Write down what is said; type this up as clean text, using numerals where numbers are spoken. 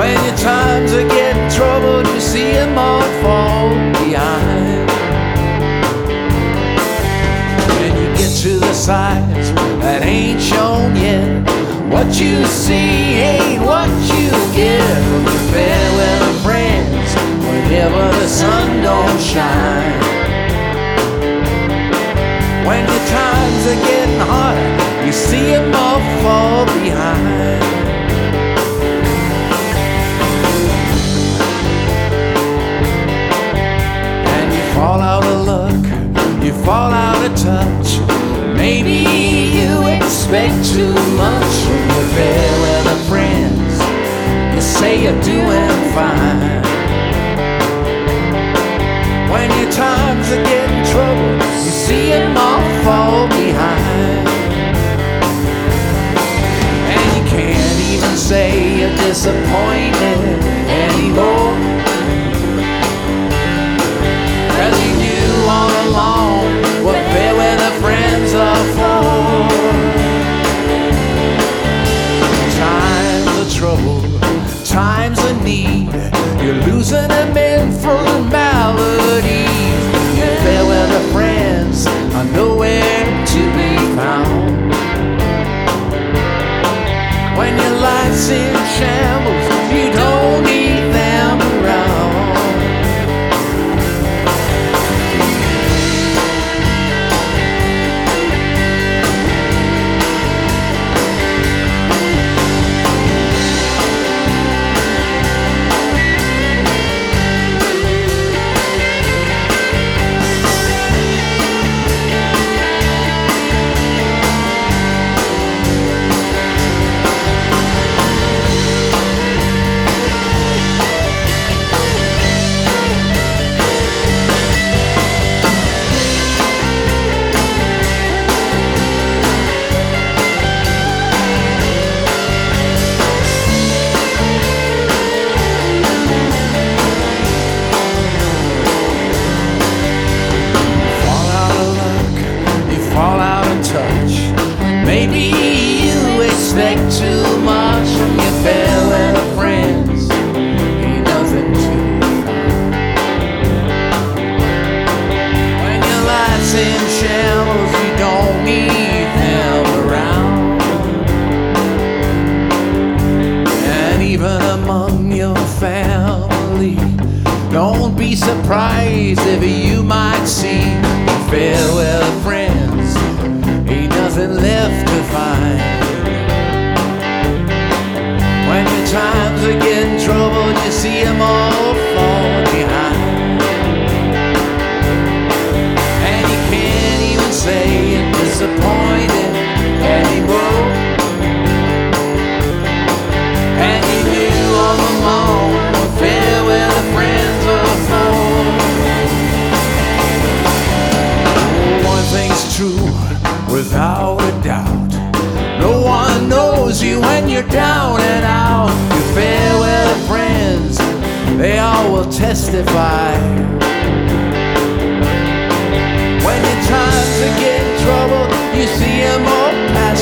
When your times are getting troubled, you see them all fall behind. When you get to the sides that ain't shown yet, what you see ain't what you get. From your fair weather friends, whenever the sun don't shine. When your times are getting hard, you see them all fall behind. And you fall out of luck, you fall out of touch. Maybe you expect too much from your fair weather friends. You say you're doing fine. When your times are getting troubled, you see them all fall behind. And you can't even say you're disappointed anymore, 'cause you knew all along what fair weather friends are for. Times of trouble, times of need, you're losing them in formalities. Your fair weather friends are nowhere to be found. When your life's in shambles, you don't need them around. Maybe you expect too much from your fair weather friends. Ain't nothing to find. When your life's in shambles, you don't need them around. And even among your family, don't be surprised if you might see your fair weather friends. Ain't nothing left to find. When your times are getting troubled, you see them all fall behind. And you can't even say you're disappointed anymore. And you knew all along what fair weather friends are for. One thing's true, without a doubt, no one knows you when you're down and out. Your fair weather friends, they all will testify. When your times are getting troubled, you see them all pass